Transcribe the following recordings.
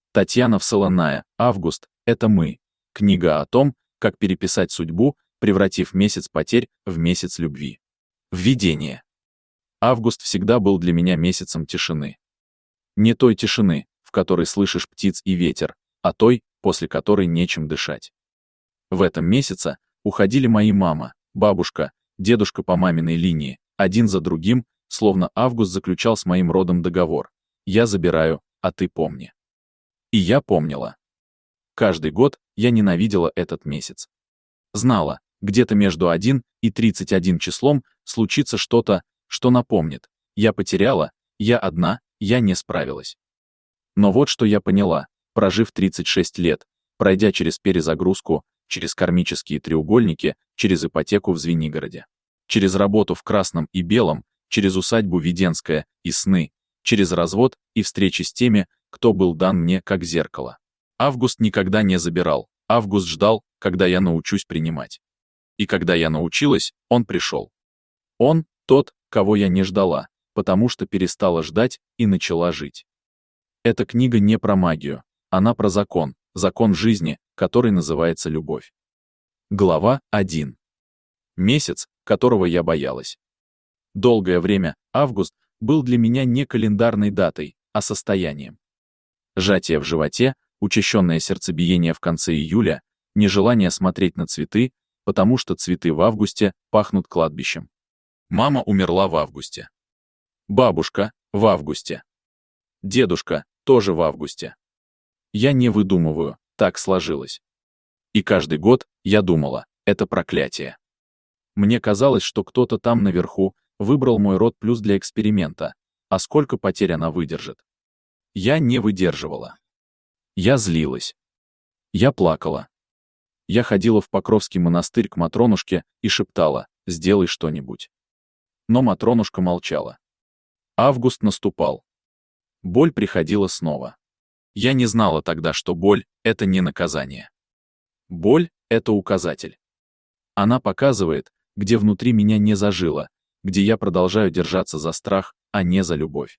Татьяна Всолоная, август — это мы. Книга о том, как переписать судьбу, превратив месяц потерь в месяц любви. Введение. Август всегда был для меня месяцем тишины. Не той тишины, в которой слышишь птиц и ветер, а той, после которой нечем дышать. В этом месяце уходили мои мама, бабушка, дедушка по маминой линии, один за другим, словно Август заключал с моим родом договор. Я забираю, а ты помни. И я помнила. Каждый год я ненавидела этот месяц. Знала, где-то между 1 и 31 числом случится что-то, что напомнит: я потеряла, я одна, я не справилась. Но вот что я поняла, прожив 36 лет, пройдя через перезагрузку, через кармические треугольники, через ипотеку в Звенигороде, через работу в красном и белом, через усадьбу Веденская и сны, через развод и встречи с теми, кто был дан мне как зеркало. Август никогда не забирал, Август ждал, когда я научусь принимать. И когда я научилась, он пришел. Он — тот, кого я не ждала, потому что перестала ждать и начала жить. Эта книга не про магию, она про закон, закон жизни, который называется любовь. Глава 1. Месяц, которого я боялась. Долгое время август был для меня не календарной датой, а состоянием. Сжатие в животе, учащенное сердцебиение в конце июля, нежелание смотреть на цветы, потому что цветы в августе пахнут кладбищем. Мама умерла в августе. Бабушка — в августе. Дедушка — тоже в августе. Я не выдумываю, так сложилось. И каждый год я думала, это проклятие. Мне казалось, что кто-то там наверху выбрал мой род плюс для эксперимента, а сколько потерь она выдержит. Я не выдерживала. Я злилась. Я плакала. Я ходила в Покровский монастырь к Матронушке и шептала: «Сделай что-нибудь». Но Матронушка молчала. Август наступал. Боль приходила снова. Я не знала тогда, что боль — это не наказание. Боль — это указатель. Она показывает, где внутри меня не зажило, где я продолжаю держаться за страх, а не за любовь.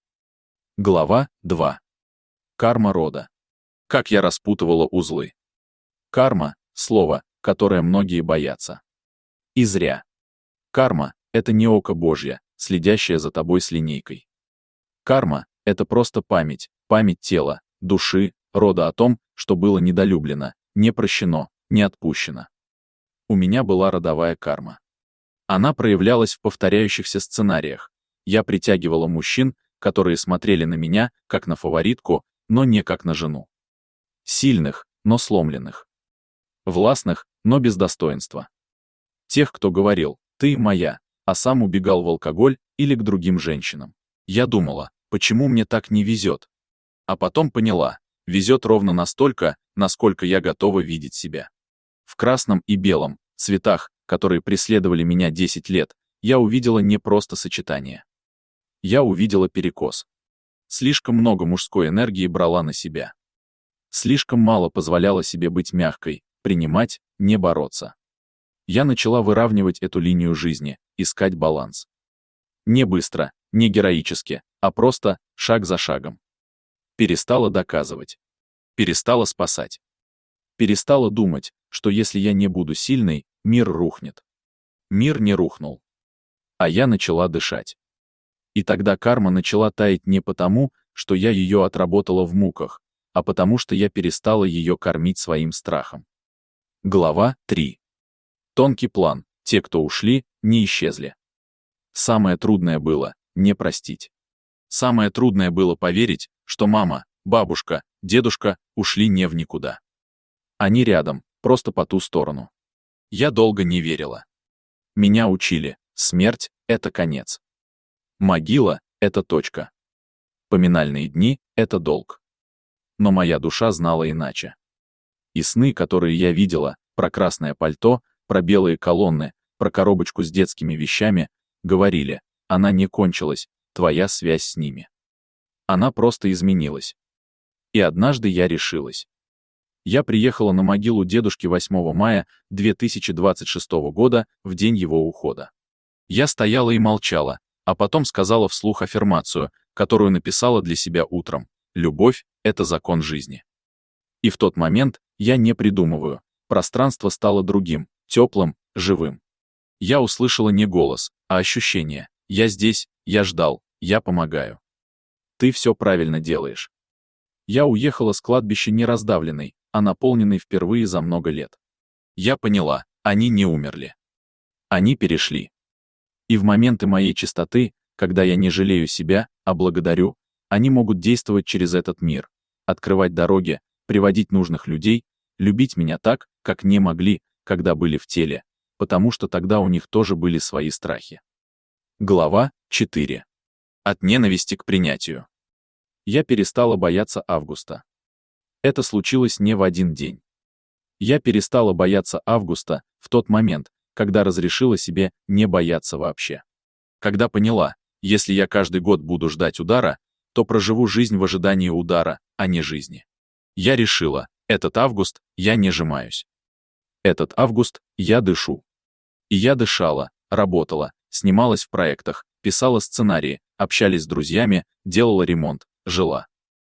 Глава 2. Карма рода. Как я распутывала узлы. Карма — слово, которое многие боятся. И зря. Карма — это не око Божье, следящее за тобой с линейкой. Карма — это просто память, память тела, души, рода о том, что было недолюблено, не прощено, не отпущено. У меня была родовая карма. Она проявлялась в повторяющихся сценариях. Я притягивала мужчин, которые смотрели на меня, как на фаворитку, но не как на жену. Сильных, но сломленных. Властных, но без достоинства. Тех, кто говорил: «Ты моя», а сам убегал в алкоголь или к другим женщинам. Я думала, почему мне так не везет? А потом поняла, везет ровно настолько, насколько я готова видеть себя. В красном и белом, цветах, которые преследовали меня 10 лет, я увидела не просто сочетание. Я увидела перекос. Слишком много мужской энергии брала на себя. Слишком мало позволяла себе быть мягкой, принимать, не бороться. Я начала выравнивать эту линию жизни, искать баланс. Не быстро, не героически, а просто, шаг за шагом. Перестала доказывать. Перестала спасать. Перестала думать, что если я не буду сильной, мир рухнет. Мир не рухнул. А я начала дышать. И тогда карма начала таять не потому, что я ее отработала в муках, а потому что я перестала ее кормить своим страхом. Глава 3. Тонкий план. Те, кто ушли, не исчезли. Самое трудное было не простить. Самое трудное было поверить, что мама, бабушка, дедушка ушли не в никуда. Они рядом, просто по ту сторону. Я долго не верила. Меня учили: смерть — это конец. Могила — это точка. Поминальные дни — это долг. Но моя душа знала иначе. И сны, которые я видела, про красное пальто, про белые колонны, про коробочку с детскими вещами, говорили: она не кончилась, твоя связь с ними. Она просто изменилась. И однажды я решилась. Я приехала на могилу дедушки 8 мая 2026 года, в день его ухода. Я стояла и молчала, а потом сказала вслух аффирмацию, которую написала для себя утром: «Любовь — это закон жизни». И в тот момент, я не придумываю, пространство стало другим, теплым, живым. Я услышала не голос, а ощущение. Я здесь, я ждал, я помогаю. Ты все правильно делаешь. Я уехала с кладбища не раздавленной, а наполненной впервые за много лет. Я поняла, они не умерли. Они перешли. И в моменты моей чистоты, когда я не жалею себя, а благодарю, они могут действовать через этот мир, открывать дороги, приводить нужных людей, любить меня так, как не могли, когда были в теле, потому что тогда у них тоже были свои страхи. Глава 4. От ненависти к принятию. Я перестала бояться Августа. Это случилось не в один день. Я перестала бояться Августа в тот момент, когда разрешила себе не бояться вообще. Когда поняла, если я каждый год буду ждать удара, то проживу жизнь в ожидании удара, а не жизни. Я решила, этот август я не сжимаюсь. Этот август я дышу. И я дышала, работала, снималась в проектах, писала сценарии, общалась с друзьями, делала ремонт, жила.